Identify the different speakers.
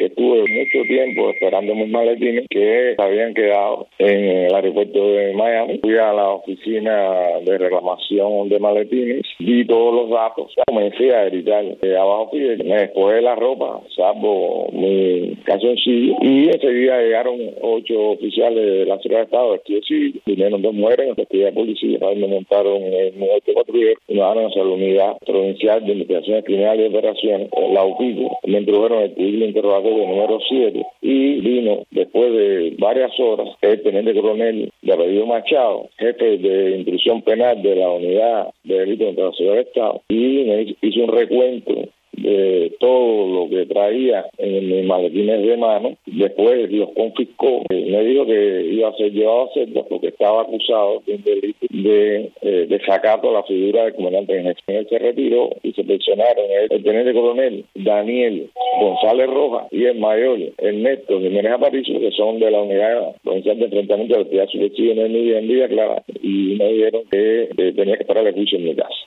Speaker 1: que estuve mucho tiempo esperando mis maletines que habían quedado en el aeropuerto de Miami. Fui a la oficina de reclamación de maletines, vi todos los datos, comencé a gritar abajo Fidel, me despojé la ropa, salvo mi calzoncillo, y enseguida llegaron 8 oficiales de la Seguridad de Estado vestidos civiles, vinieron 2 mujeres en vestida de policía, me montaron en un patrullero y me llevaron hacia la unidad provincial de investigaciones criminales y operaciones, la UPICO, me introdujeron el civil interrogatorio número 7 y vino después de varias horas el teniente coronel de apellido Machado, jefe de instrucción penal de la unidad de delitos contra la seguridad del Estado, y me hizo un recuento de todo lo que traía en mis maletines de mano. Después los confiscó. Me dijo que iba a ser llevado a celda porque estaba acusado de un delito de desacato a la figura del comandante en jefe. Él se retiró y se pensionaron el teniente coronel Daniel González Rojas y el mayor Ernesto Jiménez Aparicio, que son de la unidad provincial de enfrentamiento de la actividad subversiva en Villa Clara, y me dijeron que tenía que esperar el juicio en mi casa.